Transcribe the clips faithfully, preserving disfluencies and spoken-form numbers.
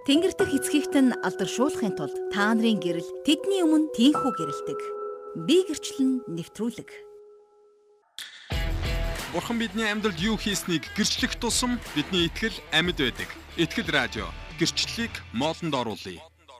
Тэнгэр дэх эцгийгт нь алдаршуулахын тулд та нарын гэрэл тэдний өмнө тийхүү гэрэлдэг. Би гэрчлэн нэвтрүүлэг. Бурхан бидний амьдралд юу хийснийг гэрчлэх тусам бидний итгэл амьд байдаг. Итгэл радио гэрчлэлийг моолнд оруулъя.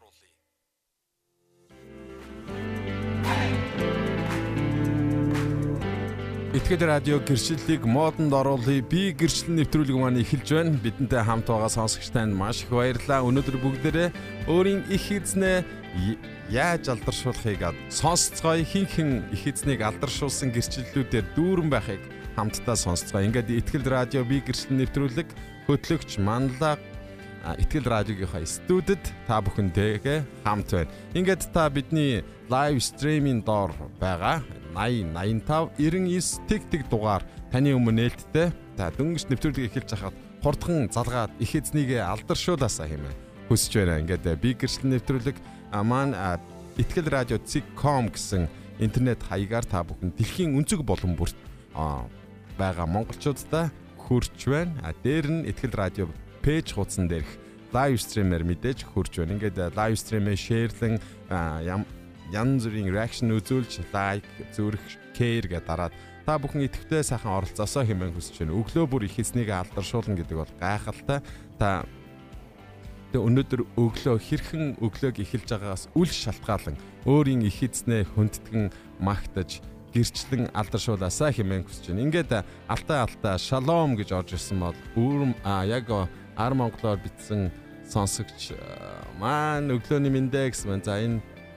Итгэл радио гэрчлэлийг модонд оруулъя. Би гэрчлэл нэвтрүүлэг маань эхэлж байна. Бидэнтэй хамт байгаа сонсогч танд маш их баярлалаа. Өнөөдөр бүгдээрээ өөрийн их эзнээ яаж алдаршуулахыг сонсцгоё. Хин хин их эзнийг алдаршуулсан гэрчлэлүүдээр дүүрэн байхыг хамтдаа сонсцгоё. Ингээд Итгэл радио би гэрчлэл нэвтрүүлэг хөтлөгч Манлаа Итгэл радиогийнхаа студид та бүхэнтэйгээ хамт байна. Ингээд та бидний лайв стримийн доор байгаа наян наян тав девять девять тэг тэг дугаар таны өмнө нээлттэй та дөнгөж нэвтрүүлэг эхэлж хахад хурдхан залгаад их эзнийгээ алдаршуулаасаа хэмээн хүсэж байна. Ингээд би гэрчлэл нэвтрүүлэг маань Итгэл радио зет ком гэсэн интернет хаягаар та бүхэн дэлхийн өнцөг болон бүрт байгаа монголчуудаа хүрч байна. А дээр нь Итгэл радио пэйж хуудсан дээрх лайв стримээр мэдээж хүрч байна. Ингээд лайв стримээ шеэрлэн янз бүрийн реакшн үзүүлж лайк зүрх кэр гэдээ дараад та бүхэн идэвхтэй сайхан оролцоосоо хэмээн хүсэж байна. Өглөө бүр их эзнийг алдаршуулна гэдэг бол гайхалтай. Та өнөөдөр өглөө хэрхэн өглөөг эхэлж байгаагаас үл шалтгаалan өөрийн их эзнээ хүндэтгэн магтаж гэрчлэн алдаршуулаасаа хэмээн хүсэж байна. Ингээд алтай алтай шалом гэж орж ирсэн бол үүрм а яг ар монголоор бичсэн сонсогч маань өглөөний мэндэ гэсэн байна. За энэ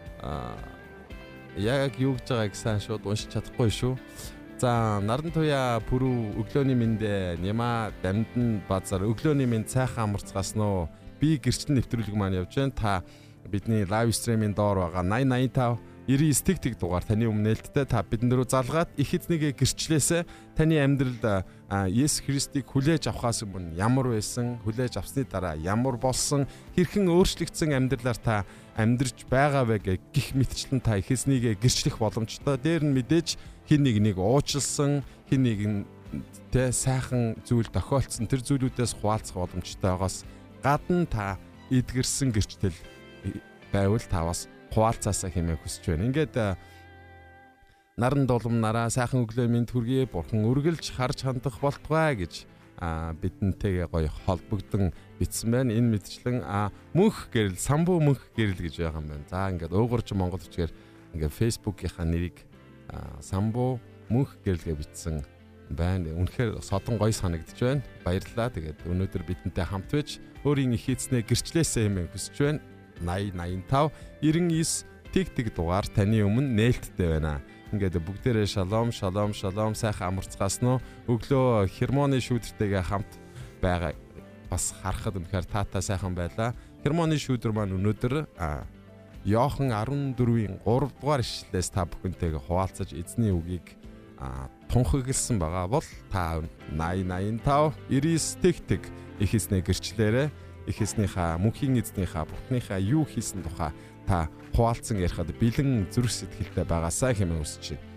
яг юу гэж байгааг сайн шууд уншиж чадахгүй шүү. За наран туяа пүрүү өглөөний мэндэ Нима дамдын базар өглөөний мэнд сайхан амарцгаас нөө би гэрчлэн нэвтрүүлэг маань явж байна. Та бидний лайв стримийн доор байгаа наян наян тав девять девять тэг тэг дугаар таны өмнө нээлттэй та бидэн рүү залгаад их эзнийгээ гэрчлээсээ таны амьдралд Есүс Христийг хүлээж авахаас өмнө ямар байсан, хүлээж авсны дараа ямар болсон, хэрхэн өөрчлөгдсөн амьдралаар та амьдарч байгаа вэ гэх мэтчлэн та их эзнийгээ гэрчлэх боломжтой. Дээр нь мэдээж хин нэг нэг уучлсан, хин нэг тэ сайхан зүйл тохиолдсон тэр зүйлүүдээс хуваалцах боломжтой байгаас гадна та эдгэрсэн гэрчлэл байвал та бас хуваалцаасаа хэмээн хүсэж байна. Ингээд наран дулам нараа сайхан өглөө минь хүргэе. Бурхан үргэлж харж хандах болтугай гэж бидэнтэйгээ гоё холбогдсон бичсэн байна. Энэ мэдчлэн мөнх гэрэл, самбуу мөнх гэрэл гэж байгаа юм байна. За ингээд уугуурч Монгол бичгээр ингээд фэйсбүүкийнхаа нэрийг самбуу мөнх гэрэлгээ бичсэн байна. Үнэхээр содон гоё санагдж байна. Баярлалаа. Тэгээд өнөөдөр бидэнтэй хамт байж өөрийн их эзнээ гэрчлээсээ хэмээн хүсэж байна. наян наян тав девять девять тэг тэг дугаар таны өмнө нээлттэй байна. Ингээд бүгдээрээ шалом шалом шалом сайхан амарцгаас нь өглөө хермоны шүүдэртэйгээ хамт байгаа бас харахад үнэхээр таатай сайхан байлаа. Хермоны шүүдэр маань өнөөдөр Иохан дөрвөн дөрвийн гурав дугаар ишлэлээс та бүхэнтэйгээ хуваалцаж эзний үгийг тунхагласан байгаа бол та наян наян тав девять девять тэг тэг их эзнээ гэрчлээрээ их эзнийхаа мөнхийн эзнийхаа бурхныхаа юу хийсэн тухай та хуваалцсан ярихад бэлэн зүрх сэтгэлтэй байгаасаа хэмээн хүсэж байна.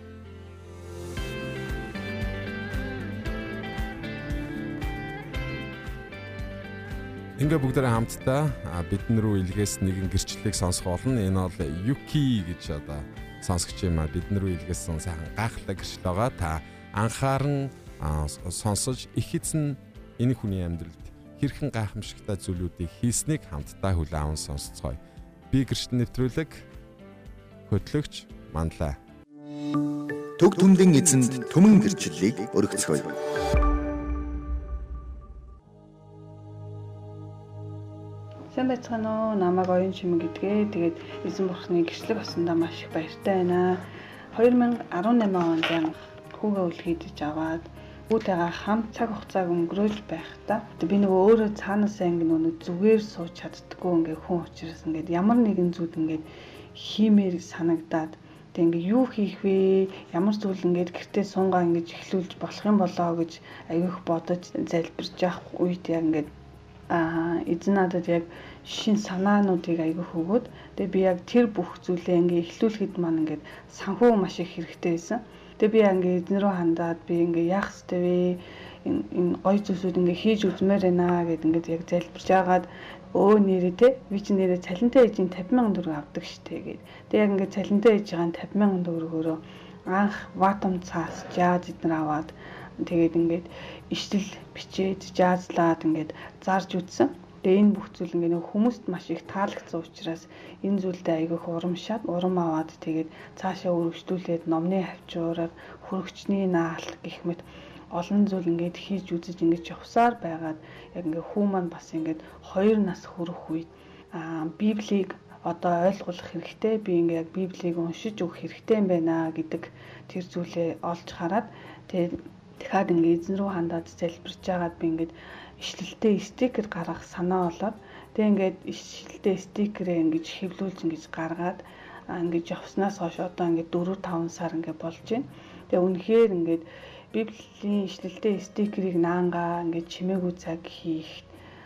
Ингээ бүгдээрээ хамтдаа бидэн рүү илгээс нэгэн гэрчлэлийг сонсох болно. Энэ бол Юки гэж одоо сонсогч юм а бидэн рүү илгээсэн сайхан гайхалтай гэрчлэл байгаа. Та анхааран сонсож их эзэн энэ хүний амьдралд хэрхэн гайхамшигтай зүйлүүдийг хийснийг хамтдаа хүлээн аван сонсцгоё. Би гэрчлэл нэвтрүүлэг хөтлөгч Манлаа. Төг түмдэн эзэнд түмэн гэрчлэлийг өргөцгөөе. Сайн байцгаана уу? Намайг Оюун Шимэн гэдгээ. Тэгээд эзэн бурхны гэрчлэг осондоо маш их баяртай байна. two thousand eighteen онд хүүгээ үлгийдэж аваад үүтэйгээ хамт цаг хугацааг өнгөрөөлж байхдаа би нөгөө өөрөө цаанаасаа ингэ нөгөө зүгээр сууж чаддаггүй ингээ хүн учраас ингээд ямар нэгэн зүйл ингээд хиймээр санагдаад тэг ингээ юу хийх вэ? Ямар зүйл ингээд гэртээ сунгаа ингэж эхлүүлж болох юм болоо гэж аяг бодож залбирж явах үед яг ингээд аа эзэн надад яг шин санаануудыг аяг өгөөд тэг би яг тэр бүх зүйлээ ингээ эхлүүлэхэд маань ингээд санхүү маш их хэрэгтэй байсан. Тэгээ би ингээ эзэн рүү хандаад би ингээ яах ёстой вэ? энэ энэ гоё зүйлсүүд ингээ хийж үзмээр байна гэд ингээд яг залбирч агаад өө нэрээ те би чи нэрээ цалинтай ээжийн тавьсан мянган төгрөг авдаг штэ гэд. Тэг яг ингээ цалинтай ээж байгаа тавьсан мянган төгрөгөөрөө анх ватам цаас жааз эднэр аваад тэгээд ингээд ишлэл бичээд жаазлаад ингээд зарж үзсэн. Тэгээ энэ бүх зүйл ингээ хүмүүст маш их таалагдсан учраас энэ зүйлдээ айгүйх урамшаад урам аваад тэгээд цаашаа өргөжлүүлээд номны хавчуураар хөрөгчний наалт гэх мэт олон зүйл ингээд хийж үзэж ингэж явсаар байгаад яг ингээ хүү маань бас ингээд хоёр нас хүрэх үед аа Библийг одоо ойлгох хэрэгтэй, би ингээ яг Библийг уншиж өгөх хэрэгтэй юм байна гэдэг тэр зүйлээ олж хараад тэгээд дахиад ингээ эзэн рүү хандаад залбирч байгаад би ингээд ишлэлтэй стикер гаргах санаа болоод тэг ингээд ишлэлтэй стикерээ ингэж хэвлүүлж ингэж гаргаад ингэж явснаас хойш одоо ингээд дөрөв таван сар ингээд болж байна. Тэгээ үнэхээр ингээд Библийн ишлэлтэй стикерийг наангаа ингээд чимээгүй цаг хийх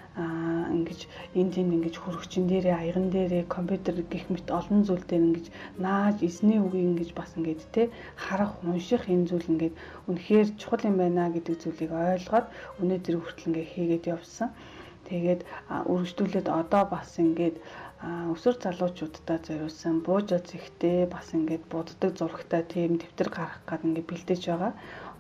аа ингэж энэ тийм ингэж хөрөгчин дээрээ аяган дээрээ компьютер гэх мэт олон зүйл дээр ингэж нааж эзний үгийг ингэж бас ингэж те харах унших энэ зүйл ингэж үнэхээр чухал юм байна гэдэг зүйлийг ойлгоод өнөөдөр хүртэл ингэ хийгээд явсан. Тэгээд үргэлжлүүлээд одоо бас ингэж өсвөр залуучуудаа зориулсан буужаа зихтэй бас ингэж буддаг зурагтай тийм дэвтэр гаргах гэдэг ингэ бэлдэж байгаа.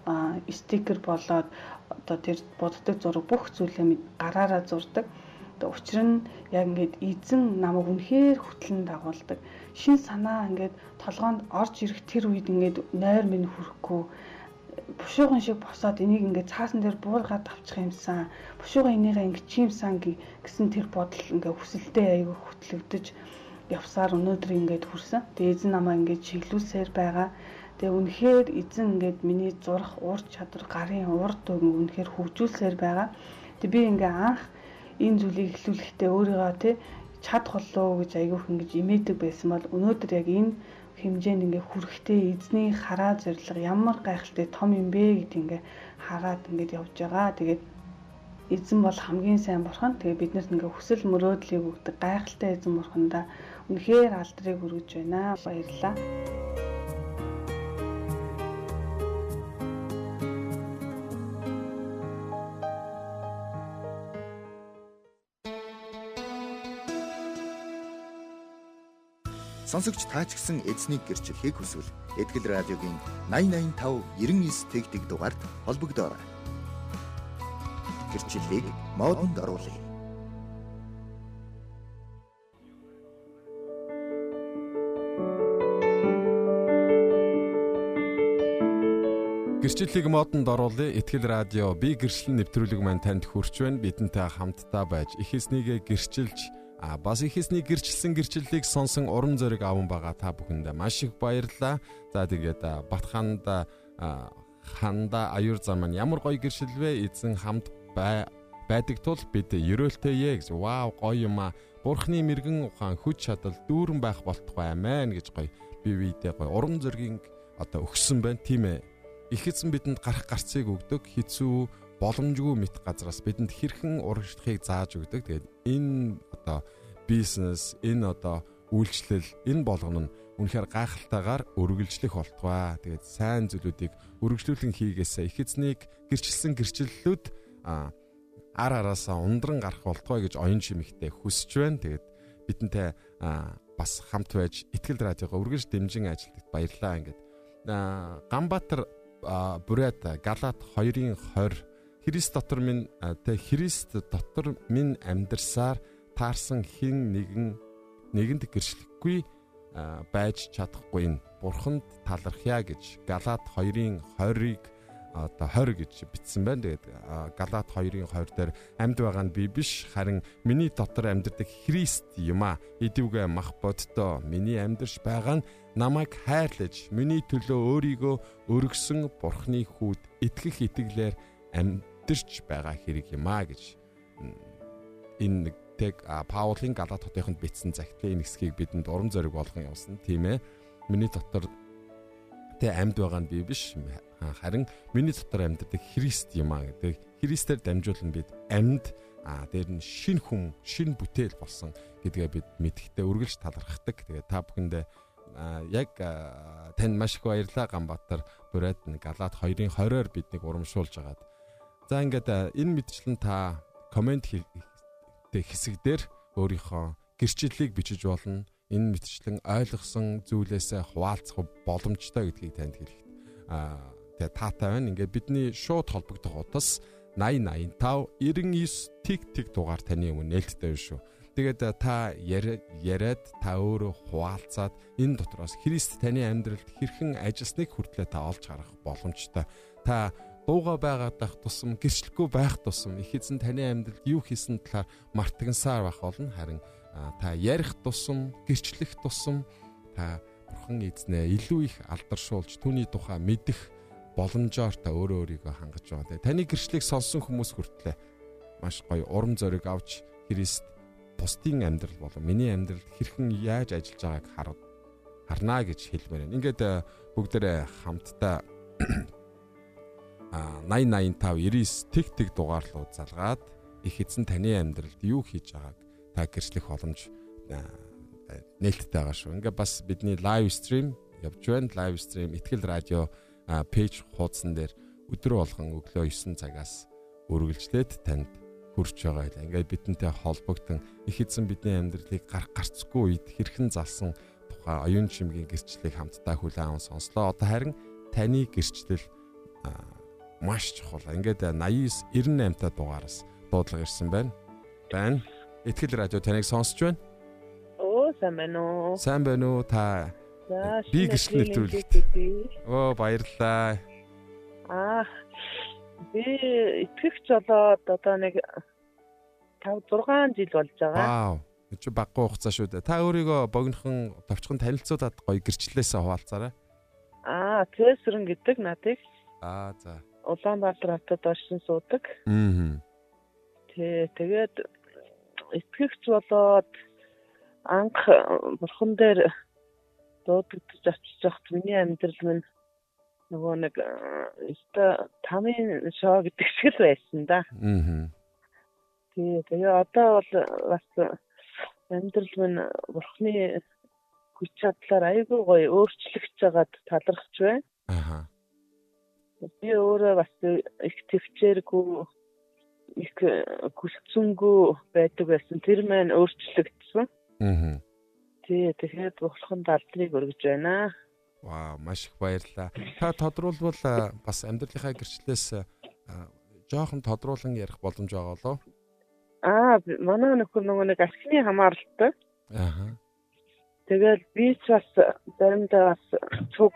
Стикер болоод одоо тэр боддог зураг бүх зүйлээ гараараа зурдаг. Одоо учир нь яг ингээд эзэн намайг үнэхээр хөтлөн дагуулдаг. Шин санаа ингээд толгоонд орж ирэх тэр үед ингээд нойр минь хүрэхгүй бушууган шиг босоод энийг ингээд цаасан дээр буулгаад авчих юмсан. Бушууган энийгээ ингээд чимсэн гэсэн тэр бодол ингээд хүсэлтэд айгүй хөтлөгдөж явсаар өнөөдөр ингээд хүрсэн. Тэгээ эзэн намайг ингээд чиглүүлсээр байгаа. Тэгээ үнэхээр эзэн ингээд миний зурх ур чадвар гарын урд өгөн үнэхээр хөгжүүлсээр байгаа. Тэгээ би ингээ анх энэ зүйлийг эхлүүлэхдээ өөрийгөө тий чадах болоо гэж айгүйх ингэж имээдэг байсан бол өнөөдөр яг энэ хэмжээнд ингээ хүрэхтэй эзний хараа зориг ямар гайхалтай том юм бэ гэдгийг ингээ хараад ингээд явж байгаа. Тэгээд эзэн бол хамгийн сайн бурхан. Тэгээ биднэрт ингээ хүсэл мөрөөдлийг өгдөг гайхалтай эзэн бурхандаа үнэхээр алдрыг өргөж байна. Баярлалаа. Сонсогч таа ч гэсэн эзнийг гэрчлэхийг хүсвэл Этгэл радиогийн найман найман тав девять девять тэгтэг дугаард холбогдоорой. Гэрчлэлийг модонд оруулъя. Гэрчлэлийг модонд оруулъя. Этгэл радио би гэрчлэл нэвтрүүлэг маань танд хүрч байна. Бидэнтэй хамтдаа байж их эснийгээ гэрчилж А бас их эсний гэрчилсэн гэрчлэлийг сонсон урам зориг аван байгаа та бүхэндээ маш их баярлалаа. За тэгээд Батханд ханда аюур зам маань ямар гоё гэрчлэлвэ эзэн хамт байдаг тул бид ерөөлтэйе гэж. Вау гоё юм а. Бурхны мэрэгэн ухаан хүч чадал дүүрэн байх болтугай амин гэж гоё бие биедээ гоё урам зоригийн одоо өгсөн байна тийм ээ. Их эзэн бидэнд гарах гарцыг өгдөг хэцүү боломжгүй мэт газраас бидэнд хэрхэн урагшлахыг зааж өгдөг. Тэгээд энэ одоо бизнес, энэ одоо үйлчлэл, энэ болгоно нь үнэхээр гайхалтайгаар өргөлжлөх болтугай. Тэгээд сайн зүйлүүдийг өргөжлүүлэн хийгээсээ их эзнийг гэрчилсэн гэрчлэлүүд ар араасаа ундран гарах болтугай гэж оюун шимэгтэй хүсэж байна. Тэгээд бидэнтэй бас хамт байж Итгэл радиогоо үргэлж дэмжин ажилладаг баярлалаа. Ингээд Ганбаатар Бүрээд Галаат хоёрын тwenty Христ дотор минь тэ Христ дотор минь амьдарсаар таарсан хэн нэгэн нэгэнд гэрчлэхгүй байж чадахгүй нь Бурханд талархъя гэж Галаат two-ын twenty-ыг одоо twenty гэж бичсэн байна. Тэгээд Галаат two-ын twenty дээр амьд байгаа нь би биш харин миний дотор амьдардаг Христ юм а. Идэвгээ мах боддоо миний амьдарч байгаа нь намайг хайрлаж миний төлөө өөрийгөө өргөсөн Бурхны хүүд итгэх итгэлээр амьдарч байгаа хэрэг юм а гэж энэ тэг Паулийн Галаат хотынд бичсэн захидлын хэсгийг бидэнд урам зориг болгон явуулсан тийм ээ. Миний дотор тэ амьд байгаа нь би биш харин миний дотор амьдардаг Христ юм а гэдэг. Христээр дамжуулан бид амьд а дээр нь шин хүн, шин бүтээл болсон гэдгээ бид мэдхтэй үргэлж талархдаг. Тэгээ та бүхэндээ яг танд маш их баярлалаа. Ганбаатар Бүрээд Галаат two-ын twenty-оор биднийг урамшуулж агаад За ингээд энэ мэдчлэн та комент хэсэг дээр өөрийнхөө гэрчлэлийг бичиж болно. Энэ мэтчлэн ойлгосон зүйлээсээ хуваалцах боломжтой гэдгийг танд хэлэхэд аа тэгээ таатай байна. Ингээд бидний шууд холбогдох утас наян наян тав девяносто девять тиг тиг дугаар таны өмнө нээлттэй байна шүү. Тэгээд та яриад та өөрөө хуваалцаад энэ дотроос Христ таны амьдралд хэрхэн ажилласныг хүртлээр та олж харах боломжтой. Та дууга байгаад байх тусам, гэрчлэхгүй байх тусам их эзэн таны амьдралд юу хийсэн талаар мартагнасаар байх болно. Харин та ярих тусам, гэрчлэх тусам та Бурхан эзнээ илүү их алдаршуулж түүний тухай мэдэх боломжоор та өөрөө өөрийгөө хангаж байгаа. Таны гэрчлэлийг сонсон хүмүүс хүртлээр маш гоё урам зориг авч Христ бусдын амьдрал болон миний амьдралд хэрхэн яаж ажиллаж байгааг харна гэж хэлмээр байна. Ингээд бүгдээрээ хамтдаа наян наян тав девяносто девять тиг тиг дугаарлуу залгаад их эзэн таны амьдралд юу хийж байгааг та гэрчлэх боломж нээлттэй байгаа шүү. Ингээд бас бидний лайв стрим явж байна. Лайв стрим Итгэл радио пэйж хуудсан дээр өдөр болгон өглөө девять цагаас үргэлжлээд танд хүрч байгаа юм. Ингээд бидэнтэй холбогдсон их эзэн бидний амьдралыг гарах гарцгүй үед хэрхэн залсан тухай оюун чимгийн гэрчлэлийг хамтдаа хүлээн аван сонслоо. Одоо харин таны гэрчлэл маш чухал. Ингээд восемь девяносто восемь та дугаараас дуудлага ирсэн байна. Байна. Итгэл радио таныг сонсч байна. Оо, сайн байна уу? Сайн байна уу та? Би гэрчлэл нэвтрүүлэгт. Оо, баярлалаа. Аа. Би итгэгч болоод одоо нэг five six жил болж байгаа. Вау. Чи баггүй хугацаа шүү дээ. Та өөрийгөө богинохон товчхон танилцуулаад гоё гэрчлэлээсээ хуваалцаарай. Аа, Цэсрэн гэдэг надыг. Аа, за. Улаанбаатар хотод оршин суудаг. Аа. Тэ тэгээд итгэгч болоод анх бурхан дээр дуудагдж очиж байхад миний амьдрал минь нөгөө нэг өстө тамийн шоу гэдэг шиг л байсан да. Аа. Тий, тэгээ одоо бол бас амьдрал минь бурхны хүч чадлаар айгүй гоё өөрчлөгдөж байгаад талархаж байна. Аа. Би өөрөө бас их төвчээргүй их хүсцэнгүй байдаг байсан. Тэр маань өөрчлөгдсөн. Аа. Тий, тэгэхээр бурханд алдрыг өргөж байна. Вау, маш их баярлалаа. Та тодруулбал бас амьдралынхаа гэрчлэлээс жоохон тодруулан ярих боломж байгаа болов? Аа, манай нөхөр нөгөө нэг ашигны хамааралтай. Аа. Тэгэл би ч бас заримдаа бас цуг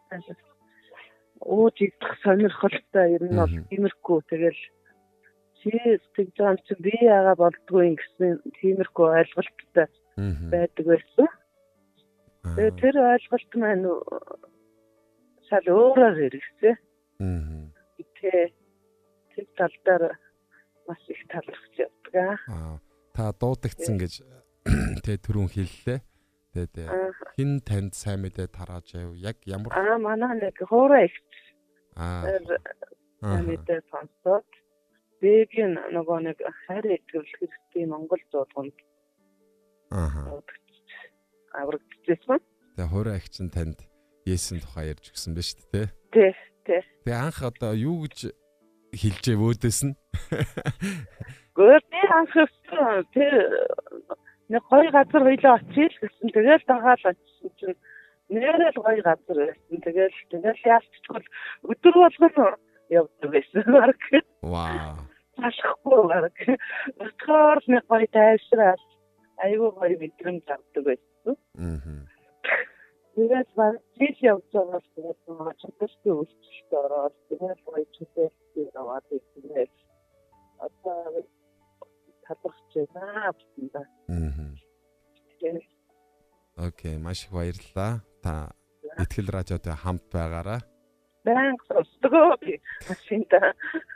ууж идэх сонирхолтой ер нь бол тиймэрхүү. Тэгэл чи тэгж байгаа чи би яага болдгүй гэсэн тиймэрхүү ойлголттой байдаг байсан. Тэгээ тэр ойлголт маань шал өөрөөр хэрэгсээ. Аа. Тэ тэр тал дээр маш их талархаж явдаг. Аа. Та дуудагдсан гэж тэ түрүүн хэллээ. Тэгээд хин танд сайн мэдээ тарааж яв. Яг ямар Аа, манай нэг хоороо их. Аа. Аа. Мэдээ сонсоод бэгийн нөгөө нэг хайр итгэл хэрэгтэй Монгол зурганд. Аа. Аврагдчихсан. Тэгээ хоороо их чинь танд Есүсийн тухай ярьж өгсөн ба шүү дээ. Тий, тий. Тэгээ анх одоо юу гэж хэлжээ вөөдөөс нь? Гөрдөө анх тэр нэг гоё газар хоёлоо очиж гэсэн. Тэгэл дагаал очсон чинь нэрэл гоё газар байсан. Тэгэл тэгэл яалтчгүй өдөр болгон явдаг байсан. Вау. Ашиггүй баг. Өтгөр нэг гоё тайшрал айгүй гоё мэдрэмж авдаг байсан. Аа. Тэгээд баг жил явж байгаа хүмүүс чадвартай үйлчлэлтэй ороод тэгээд гоё чөлөөтэй яваад ирсэн. Одоо талархаж байна гэсэн. Аа. Окей, маш их баярлалаа. Та Итгэл радиотой хамт байгаарай. Баян сонсдог би машинта.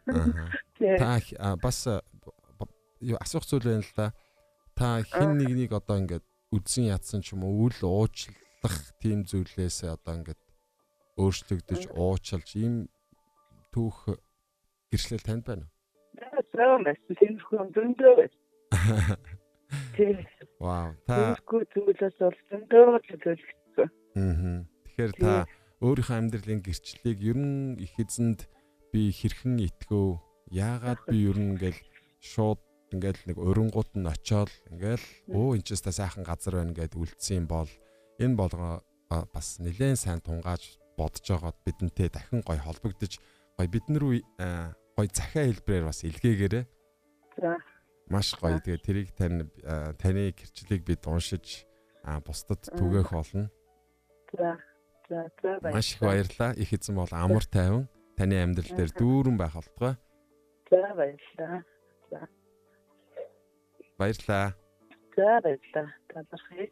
Та бас юу асуух зүйл байна л да. Та хин нэгнийг одоо ингээд үдсэн ядсан ч юм уу үл уучлах тийм зүйлээс одоо ингээд өөрчлөгдөж уучлж ийм түүх гэрчлэл танд байна уу? Тийм байсан. Тийм хүн зөндөө байсан. Тийм. Вау. Та гүр зүйлээс бол зөндөө зүйлсэн. Аа. Тэгэхээр та өөрийнхөө амьдралын гэрчлэлийг ер нь их эзэнд би хэрхэн итгэв, Яагаад би ер нь ингээл шууд ингээл нэг урингууд нь очиод ингээл өө энэ ч та сайхан газар байна гэд үлдсэн юм бол энэ болгоо бас нэлээд сайн тунгааж бодож байгаад бидэнтэй дахин гой холбогдож гой биднэр рүү гой захиа хэлбэрээр бас илгээгээрээ. За. Маш гоё. Тэгээ тэрийг тань таны гэрчлэлийг бид уншиж бусдад түгээх болно. За. За. За. Маш их баярлалаа. Их эзэн бол амар тайван таны амьдрал дээр дүүрэн байх болтугай. За баярлалаа. За. Баярлалаа. За баярлалаа. Талархъя.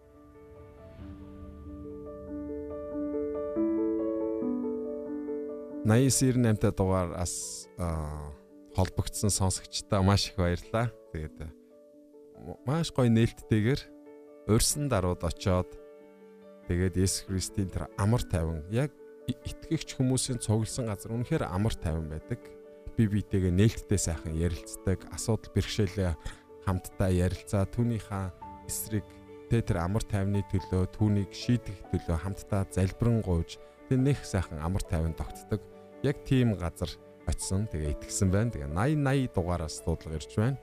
наясаар нэмтэ дугаараас холбогдсон сонсогчдаа маш их баярлалаа. Тэгээд маш гоё нээлттэйгээр урьсан дарууд очоод тэгээд Есүс Христийн тэр амар тайван яг итгэгч хүмүүсийн цугласан газар үнэхээр амар тайван байдаг. Би битэйгээ нээлттэй сайхан ярилцдаг, асуудал бэрхшээлээ хамтдаа ярилцаа, түүнийхээ эсрэг тэр амар тайвны төлөө түүнийг шийдэх төлөө хамтдаа залбирэн гуйж тэр нэх сайхан амар тайван тогтдог. Яг тийм газар очсон. Тэгээ итгэсэн байна. Тэгээ наян наян дугаараас дуудлага ирж байна.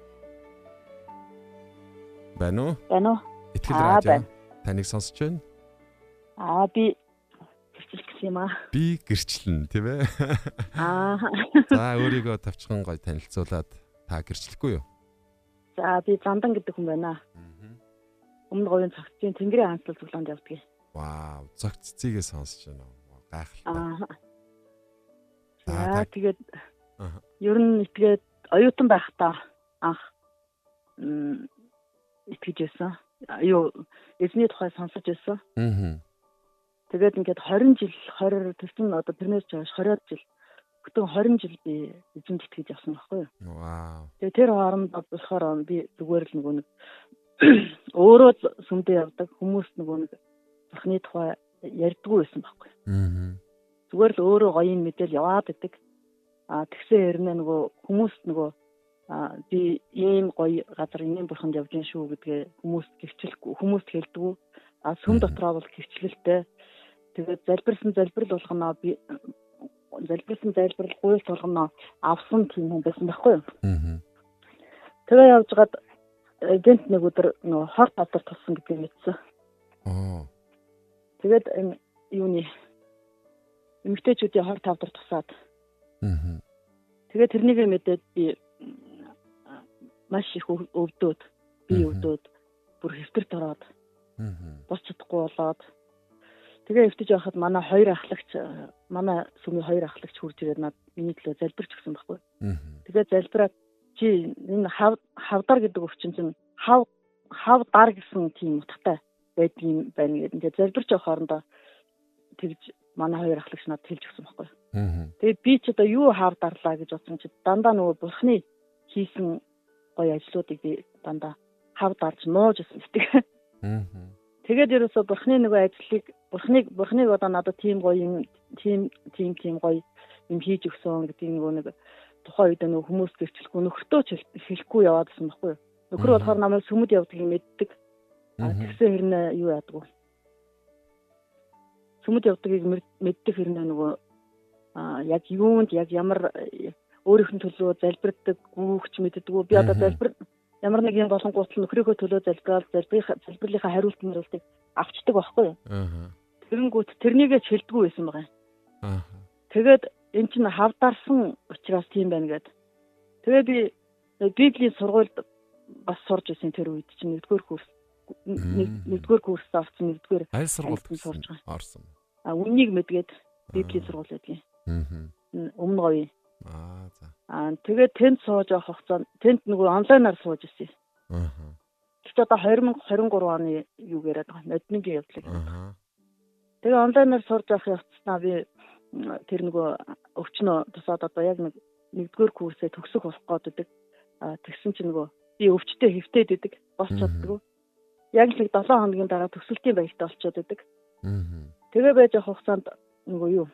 Байна уу? Байна уу? Итгэл радио таныг сонсож байна. Аа би гэрчлэх гэсэн юм аа. Би гэрчлэн тийм ээ. Аа. За өөрийгөө тавчхан гоё танилцуулаад та гэрчлэхгүй юу? За би Зандан гэдэг хүн байна. Аа. Өмнө говийн цагтын Тэнгэрийн хаанчлал цуглаанд явдаг. Вау, цагт цэцгээ сонсож байна уу? Гайхалтай. Аа. За тэгээд ер нь итгээд оюутан байхдаа анх итгэж байсан. Юу эзний тухай сонсож байсан. Аа. Тэгээд ингээд двадцать жил двадцать төсөн одоо тэрнээс чааш двадцать жил бүтэн двадцать жил би эзэнд итгэж явсан байхгүй юу? Вау. Тэгээд тэр хооронд болохоор би зүгээр л нөгөө нэг өөрөө сүмдээ явдаг хүмүүс нөгөө нэг бурхны тухай ярьдгүй байсан байхгүй юу? Аа. Зүгээр л өөрөө гоён мэдээл яваад идэг. А тэгсэн хэрнээ нөгөө хүмүүст нөгөө би ийм гоё газар ийм бурханд явж гин шүү гэдгээ хүмүүст гэрчлэхгүй хүмүүст хэлдэггүй. А сүм дотроо бол гэрчлэлтэй. Тэгээд залбирсан залбирал болгоноо би залбирсан залбирал гуйл болгоноо авсан тийм хүн байсан байхгүй юу? Аа. Тэгээ явж гад эдэнт нэг өдөр нөгөө хорт авдар туссан гэдгийг мэдсэн. Аа. Тэгээд юуны эмэгтэйчүүдийн хорт авдар тусаад. Аа. Тэгээд тэрнийг мэдээд би маш их өвдөөд би өвдөөд бүр хэвтэрт ороод. Аа. Бос чадахгүй болоод тэгээ эвтэж байхад манай хоёр ахлагч манай сүмийн хоёр ахлагч хурж ирээд над миний төлөө залбирч өгсөн байхгүй. Аа. Тэгээ залбираад чи энэ хав хавдар гэдэг өвчин чинь хав хав дар гэсэн тийм утгатай байдгийн байна гэдэг. Тэгээ залбирч явах хоорондоо тэгж манай хоёр ахлагч надад хэлж өгсөн байхгүй. Аа. Тэгээд би ч одоо юу хав дарлаа гэж бодсон чи дандаа нөгөө бурхны хийсэн гоё ажлуудыг би дандаа хав дарж нууж өссөн гэдэг. Аа. Тэгээд ерөөсө бурхны нөгөө ажлыг бурхныг бурхныг одоо надад тийм гоё юм тийм тийм тийм гоё юм хийж өгсөн гэдэг нөгөө нэг тухайн үед нөгөө хүмүүс гэрчлэхгүй нөхөртөө ч хэлэхгүй яваадсан байхгүй юу. Нөхөр болохоор намайг сүмд явдгийг мэддэг. А тэгсэн хэрнээ юу яадаг вэ? Сүмд явдгийг мэддэг хэрнээ нөгөө а яг юунд яг ямар өөрийнх нь төлөө залбирдаг гүүгч мэддэггүй. Би одоо залбир ямар нэг юм болонгууд л нөхрийнхөө төлөө залбирал залбирын залбирлынхаа хариулт мөрөлтийг авчдаг байхгүй юу? Аа. Тэрэнгүүт тэрнийгээ ч хэлдэггүй байсан байгаа юм. Аа. Тэгээд эн чинь хавдарсан учраас тийм байна гэд. Тэгээд би Библийн сургуульд бас сурж байсан тэр үед чинь нэгдүгээр курс нэгдүгээр курст авсан нэгдүгээр аль сургуульд сурж байгаа. Орсон. А үнийг мэдгээд Библийн сургууль байдгийн. Аа. Өмнө говийн. Аа за. Аа тэгээд тэнд сууж явах хугацаанд тэнд нөгөө онлайнаар сууж ирсэн. Аа. Тэгвэл одоо двадцать двадцать три оны юу яриад байгаа модныгийн явдлыг. Аа. Тэгээ онлайнаар сурж явах явцснаа би тэр нөгөө өвчнөө тусаад одоо яг нэг нэгдүгээр курсээ төгсөх болох гэдэг. Аа тэгсэн чинь нөгөө би өвчтөе хэвтээд идэг бос чаддгүй. Яг л нэг долоо хоногийн дараа төсөлтийн баяртай болчиход идэг. Аа. Тэгээ байж явах хугацаанд нөгөө юу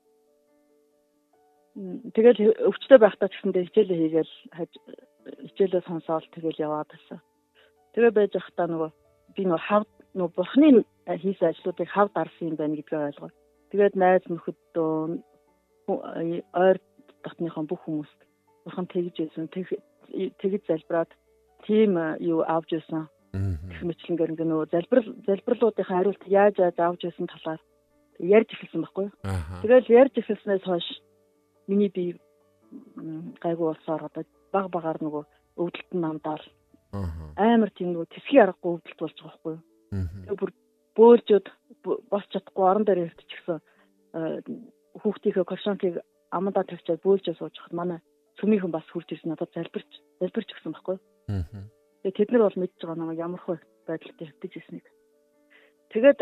тэгэл өвчтөе байхдаа ч гэсэндээ хичээлээ хийгээл хичээлээ сонсоол тэгэл яваад байсан. Тэгээ байж явахдаа нөгөө би нөгөө хав нөгөө бурхны хийсэн ажлуудыг хав дарсан юм байна гэдгийг ойлгоо. Тэгээд найз нөхөд ойр дотныхон бүх хүмүүст бурхан тэгж байсан. Тэгж залбираад тийм юу авч байсан. Гэх мэтлэнгээр ингээ нөгөө залбирал залбирлуудынхаа хариулт яаж яаж авч байсан талаар ярьж эхэлсэн байхгүй. Тэгэл ярьж эхэлснээс хойш миний бие гайгүй болсоор одоо баг багаар нөгөө өвдөлт нь намдаал. Амар тийм нөгөө тэсхий аргагүй өвдөлт болж байгаа байхгүй. Тэгээ бүр бөөлжөд босч чадахгүй орон дээр ирчихсэн хүүхдийнхээ коршонкийг амандаа тавьчаад бөөлжөө сууж хад манай сүмийнхэн бас хурж ирсэн надад залбирч залбирч өгсөн байхгүй. Тэгээ тэд нар бол мэдж байгаа намайг ямар хөө байдалтай хэвтэж ирснийг. Тэгээд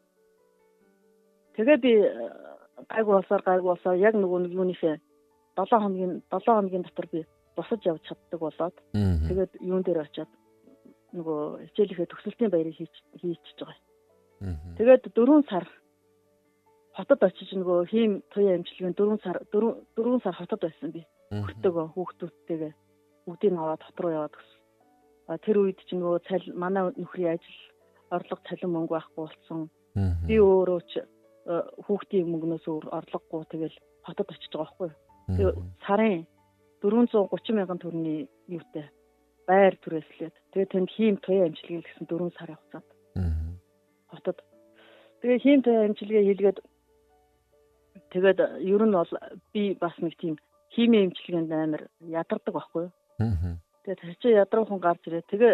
тэгээд би гайгүй болсоор гайгүй болсоор яг нөгөө нэг юунийхээ долоо хоногийн долоо хоногийн дотор би босож явж чаддаг болоод тэгээд юун дээр очиад нөгөө хичээлийнхээ төгсөлтийн баярыг хийж хийчихэж байгаа. Тэгээд дөрвөн сар хотод очиж нөгөө хийм туяа эмчилгээний дөрвөн сар дөрвөн сар хотод байсан би. Хүртээгөө хүүхдүүдтэйгээ бүгдийг аваад хот руу яваад гисэн. А тэр үед чинь нөгөө цал манай нөхрийн ажил орлого цалин мөнгө байхгүй болсон. Би өөрөө ч хүүхдийн мөнгнөөс өөр орлогогүй тэгэл хотод очиж байгаа байхгүй. Тэгээ сарын дөрвөнзөө гучин мянган төгрөгийн юутай байр түрээслээд тэгээ тэнд хийм туяа эмчилгээ гэсэн дөрвөн сарын хугацаанд хотод. Тэгээ хийм туяа эмчилгээ хийлгээд тэгээд ер нь бол би бас нэг тийм химийн эмчилгээнд амар ядардаг байхгүй. Тэгээд тэр чинь ядруухан гарч ирээ. Тэгээ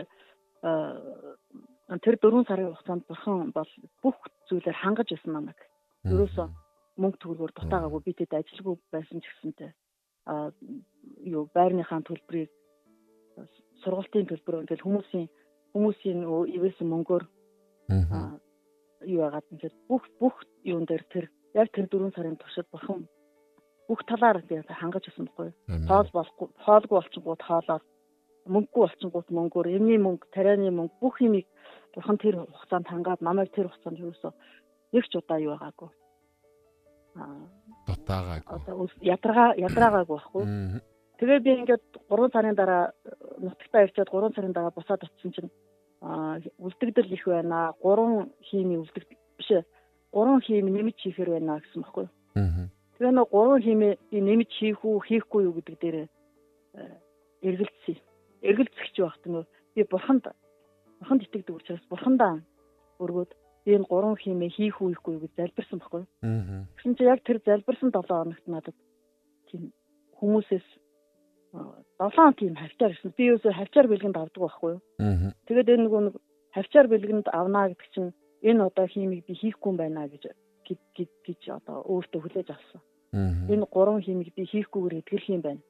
тэр дөрвөн сарын хугацаанд бурхан бол бүх зүйлээр хангаж байсан намайг. Ерөөсөө мөнгө төгрөгөөр дутаагаагүй би тэд ажилгүй байсан ч гэсэнтэй а юу байрныхаа төлбөрийг сургалтын төлбөр ингээл хүмүүсийн хүмүүсийн ивэсэн мөнгөөр юу яагаад ингээд бүх бүх юун дээр тэр яг тэр дөрвөн сарын туршид бурхан бүх талаар тэгээд хангаж байсан байхгүй. Хоол болохгүй, хоолгүй болчихгоо хоолоор, мөнгөгүй болчихгоо мөнгөөр, эмний мөнгө, тарианы мөнгө бүх юмыг бурхан тэр хугацаанд хангаад намайг тэр хугацаанд юусоо нэг ч удаа юу байгаагүй. Аа, дутаагаагүй. Одоо ядрага ядраагаагүй байхгүй. Тэгээ би ингээд гурван сарын дараа нутагтаа ирчээд гурван сарын дараа буцаад очсон чинь аа үлдэгдэл их байна. гурван химийн үлдэгдэл биш ээ. гурван хим нэмж хийхэр байна гэсэн баггүй. Тэгээ нэг гурван химээ би нэмж хийх үү, хийхгүй юу гэдэг дээр эргэлцсэн. Эргэлцэж байхад нөө би бурханд бурханд итгэдэг учраас бурхандаа өргөөд би энэ гурван химээ хийх үү, хийхгүй юу гэж залбирсан баггүй. Гэсэн чинь яг тэр залбирсан долоо хоногт надад тийм хүмүүсээс долоон тийм хавчаар ирсэн. Би юусоо хавчаар бэлгэнд авдаг байхгүй юу. Тэгээд энэ нөгөө нэг хавчаар бэлгэнд авнаа гэдэг чинь энэ одоо химийг би хийхгүй юм байна гэж гэж одоо өөртөө хүлээж авсан. Энэ гурван химийг би хийхгүйгээр итгэх юм байна.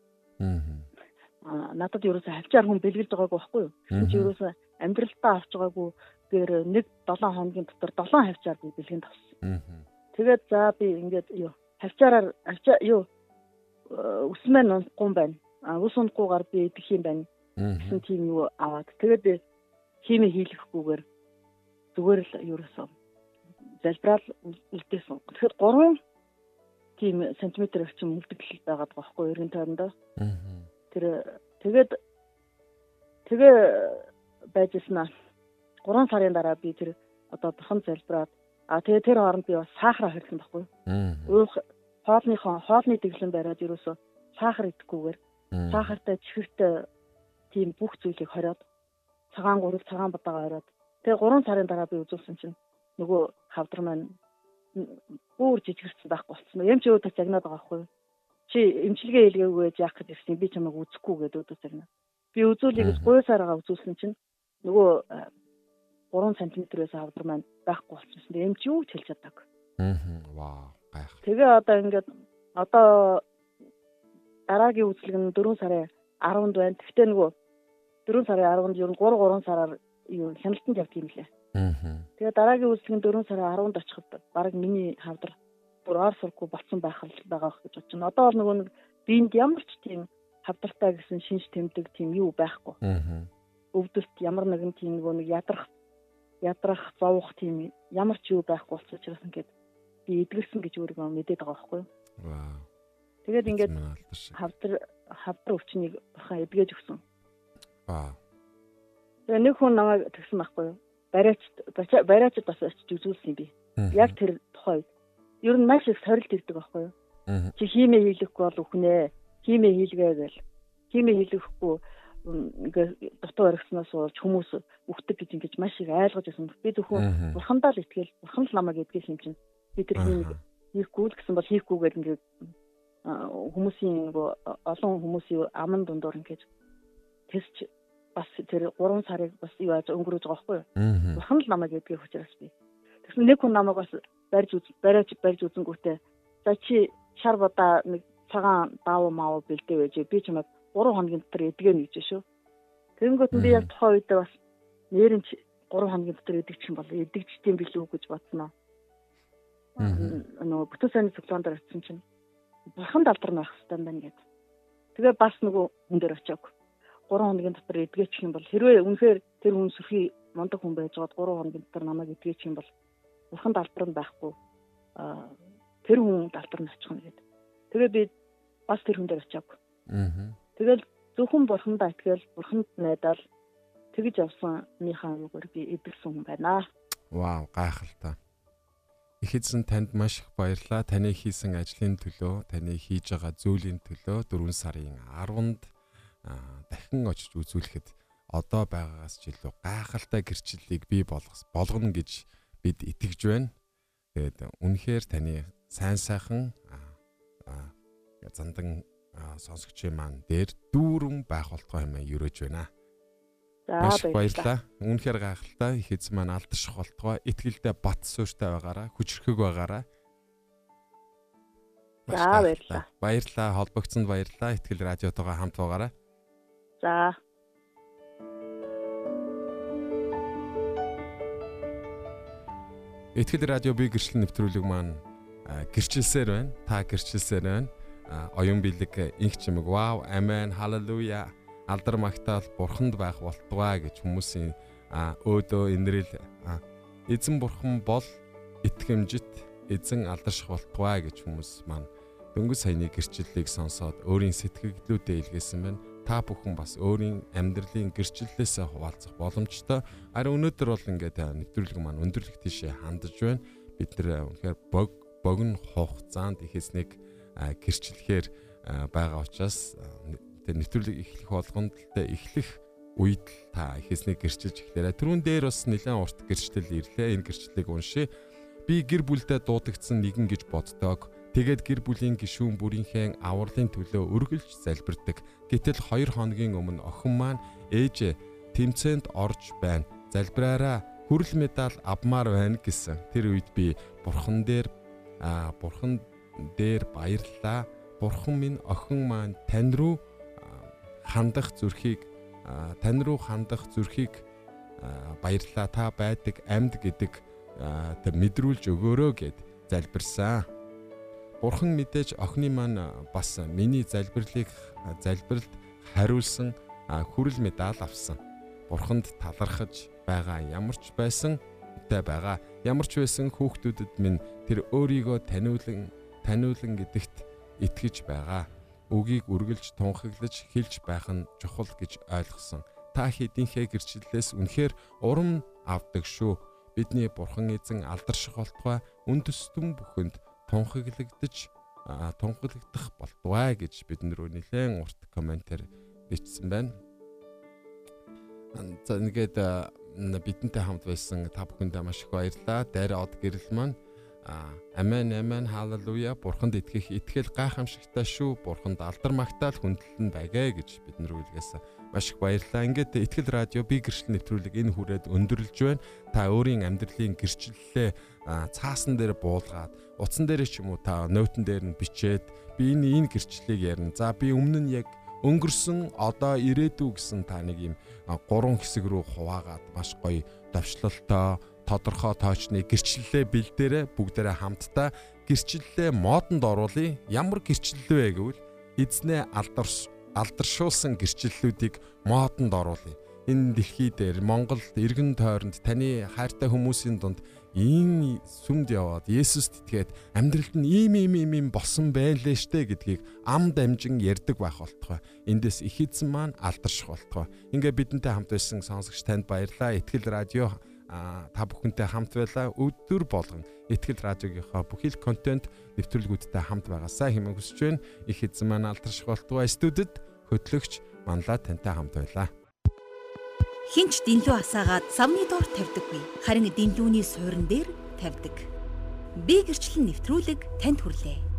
Аа надад ерөөсөө хавчаар хүн бэлгэлж байгаагүй байхгүй юу. Тэгсэн чи ерөөсөө амьдралтаа авч байгаагүй гэр нэг долоон хоногийн дотор долоон хавчаар би бэлгэнд авсан. Тэгээд за би ингээд юу хавчаараар хавчаа юу үсмэн унахгүй юм байна. А ус унахгүйгээр би идэх юм байна. Гэсэн тийм юу аваад тэгээд би химээ хийлгэхгүйгээр зүгээр л ерөөсөө залбирал үлдээсэн. Тэгэхээр гурван тийм сантиметр орчим үлдэгдэл байгаад байгаа байхгүй ерөн тойрондоо. Тэр тэгээд тэгээ байжснаа гурван сарын дараа би тэр одоо бурхан залбираад а тэгээ тэр хооронд би бас сахар авчихсан байхгүй. Уух хоолныхоо хоолны дэглэн бариад ерөөсөө сахар идэхгүйгээр сахартай чихэртэй тийм бүх зүйлийг хориод цагаан гурав цагаан бадагаа хориод тэгээ гурван сарын дараа би үзүүлсэн чинь нөгөө хавдар маань бүр жижигэрсэн байхгүй болсон. Эмч өөдөө загнаад байгаа байхгүй. Чи эмчилгээ хийлгээгүй гэж яах гэж ирсэн. Би чамайг үзэхгүй гэдэг өөдөө загнаад. Би үзүүлэе гэж гуйсараа үзүүлсэн чинь нөгөө гурван сантиметрээс хавдар маань байхгүй болсон. Эмч юу ч хэлж чадаагүй. Аа. Вау. Гайх. Тэгээ одоо ингээд одоо дараагийн үзлэг нь дөрвөн сарын арванд байна. Гэхдээ нөгөө дөрвөн сарын арванд ер нь гурван гурван сараар юу хяналтанд явдаг юм лээ. Тэгээ дараагийн үйлчлэгийн дөрвөн сарын арванд очиход баг миний хавдар бүр ор сурахгүй болсон байх л байгаа гэж бодчихно. Одоо бол нөгөө нэг биэнд ямар ч тийм хавдартай гэсэн шинж тэмдэг тийм юу байхгүй. Өвдөлт ямар нэгэн тийм нөгөө нэг ядрах ядрах зовох тийм ямар ч юу байхгүй болсон учраас ингээд би эдгэрсэн гэж өөрийгөө мэдээд байгаа байхгүй. Вау. Тэгээд ингээд хавдар хавдар өвчнийг бахан эдгэж өгсөн. Вау. Тэгээ нэг хүн намайг тэгсэн байхгүй юу? Бариач бариачд бас очиж үзүүлсэн юм би. Яг тэр тухай ер нь маш их сорилт ирдэг байхгүй юу? Чи химээ хийлэхгүй бол үхнэ. химээ хийлгээ гэл. Химээ хийлгэхгүй ингээ дутуу оргисноос болж хүмүүс үхдэг гэж ингэж маш их айлгаж байсан. Би зөвхөн бурхандаа л итгэл, бурхан л намайг эдгэх юм чинь. Би тэр химийг хийхгүй л гэсэн бол хийхгүйгээр ингээ хүмүүсийн нөгөө олон хүмүүсийн аман дундуур ингэж тэсч бас тэр гурван сарыг бас юу яаж өнгөрөөж байгаа байхгүй юу? Бурхан л намайг эдгэх учраас би. Тэгсэн нэг хүн намайг бас барьж үз бариач барьж үзэнгүүтээ за чи шар бодаа нэг цагаан даав маав бэлдээ байж би чамайг гурван хоногийн дотор эдгэнэ гэж шүү. Тэнгүүт нь би яг тухайн үедээ бас нэрэн гурван хоногийн дотор эдгчих юм бол эдгэгчтэй билүү гэж бодсноо. Нөгөө бүтэн сайн цоглоон дээр очсон чинь бурхан далдар байх хэрэгтэй байна гэд. Тэгээ бас нөгөө хүн дээр очиаг гурван хоногийн дотор эдгэчих юм бол хэрвээ үнэхээр тэр хүн сүрхий мундаг хүн байж байгаад гурван хоногийн дотор намайг эдгэчих юм бол бурхан далдар нь байхгүй тэр хүн далдар нь очих нь гэд. Тэгээ би бас тэр хүн дээр очиаг. Аа. Тэгэл зөвхөн бурхандаа итгэл, бурханд найдаал тэгж явсан минийхаа үгээр би эдгэрсэн хүн байна. Вау, гайхалтай. Их эзэн танд маш их баярлалаа. Таны хийсэн ажлын төлөө, таны хийж байгаа зүйлийн төлөө дөрвөн сарын арванд дахин очиж үзүүлэхэд одоо байгаагаас ч илүү гайхалтай гэрчлэлийг бий болгох болгоно гэж бид итгэж байна. Тэгээд үнэхээр таны сайн сайхан зандан сонсогчийн маань дээр дүүрэн байх болтгой юм ерөөж байна. За баярлалаа. Үнэхээр гайхалтай. Их эзэн маань алдарших болтгой. Итгэлдээ бат суурьтай байгаараа, хүчрхэг байгаараа. За баярлалаа. Баярлалаа. Холбогдсонд баярлалаа. Итгэл радиотойгоо хамт байгаараа. За. Итгэл радио бие гэрчлэл нэвтрүүлэг маань гэрчилсээр байна. Та гэрчилсээр байна. Оюун бэлэг инх чимэг вау амен халелуя алдар магтаал бурханд байх болтугай гэж хүмүүсийн өөдөө инрэл эзэн бурхан бол итгэмжит эзэн алдарших болтугай гэж хүмүүс маань дөнгөж саяны гэрчлэлийг сонсоод өөрийн сэтгэгдлүүдэд илгээсэн байна. Та бүхэн бас өөрийн амьдралын гэрчлэлээсээ хуваалцах боломжтой. Харин өнөөдөр бол ингээд нэвтрүүлэг маань өндөрлөх тийшээ хандж байна. Бид нэр үнэхээр бог богино хугацаанд их эзнийг гэрчлэхээр байгаа учраас тэр нэвтрүүлэг эхлэх болгонд л эхлэх үед та их эзнийг гэрчилж эхлээрэй. Түрүүн дээр бас нэлээд урт гэрчлэл ирлээ. Энэ гэрчлэлийг уншия. Би гэр бүлдээ дуудагдсан нэгэн гэж боддог. Тэгээд гэр бүлийн гишүүн бүрийнхээ авралын төлөө үргэлж залбирдаг. Гэтэл хоёр хоногийн өмнө охин маань ээж тэмцээнд орж байна. Залбираараа хүрэл медаль авмаар байна гэсэн. Тэр үед би бурхан дээр аа бурхан дээр баярлалаа. Бурхан минь охин маань тань руу хандах зүрхийг тань руу хандах зүрхийг баярлалаа. Та байдаг амьд гэдэг тэр мэдрүүлж өгөөрөө гэд залбирсан. Бурхан мэдээж охины маань бас миний залбирлыг залбиралд хариулсан хүрэл медаль авсан. Бурханд талархаж байгаа ямар ч байсан тэй байгаа. Ямар ч байсан хүүхдүүдэд минь тэр өөрийгөө таниулан таниулан гэдэгт итгэж байгаа. Үгийг үргэлж тунхаглаж хэлж байх нь чухал гэж ойлгосон. Та хэдийнхээ гэрчлэлээс үнэхээр урам авдаг шүү. Бидний бурхан эзэн алдарших болтугай үндэстэн бүхэнд тунхаглагдаж тунхаглагдах болтугай гэж бид нөрөө нэлээд урт комментээр бичсэн байна. За ингээд бидэнтэй хамт байсан та бүхэндээ маш их баярлалаа. Дайр од гэрэл маань амен амен халелуя бурханд итгэх итгэл гайхамшигтай шүү. Бурханд алдар магтаал хүндлэн байгээ гэж бид нөрүүлгээс маш их баярлалаа. Ингээд итгэл радио бие гэрчлэл нэвтрүүлэг энэ хүрээд өндөрлөж байна. Та өөрийн амьдралын гэрчлэлээ цаасан дээр буулгаад утсан дээр ч юм уу та ноутн дээр нь бичээд би энэ энэ гэрчлэлийг ярина. За би өмнө нь яг өнгөрсөн одоо ирээдүй гэсэн та нэг юм гурван хэсэг рүү хуваагаад маш гоё давшлалтай тодорхой тоочны гэрчлэлээ бэлдээрээ бүгдээрээ хамтдаа гэрчлэлээ модонд оруулъя. Ямар гэрчлэл вэ гэвэл эзнээ алдарш алдаршуулсан гэрчлэлүүдийг модонд оруулъя. Энэ дэлхий дээр Монголд эргэн тойронд таны хайртай хүмүүсийн дунд ийм сүмд яваад Есүст итгээд амьдралд нь ийм ийм ийм ийм болсон байлээ штэ гэдгийг ам дамжин ярьдаг байх болтугай. Эндээс их эзэн маань алдарших болтугай. Ингээ бидэнтэй хамт байсан сонсогч танд баярлалаа. Итгэл радио та бүхэнтэй хамт байлаа. Өдөр болгон Итгэл радиогийнхаа бүхэл контент нэвтрүүлгүүдтэй хамт байгаасаа хэмээн хүсэж байна. Их эзэн маань алдарших болтугай студид хөтлөгч Манлаа тантай хамт байлаа. Хинч дэнлүү асаагаад савны доор тавьдаггүй. Харин дэнлүүний суурин дээр тавьдаг. Би гэрчлэн нэвтрүүлэг танд хүрлээ.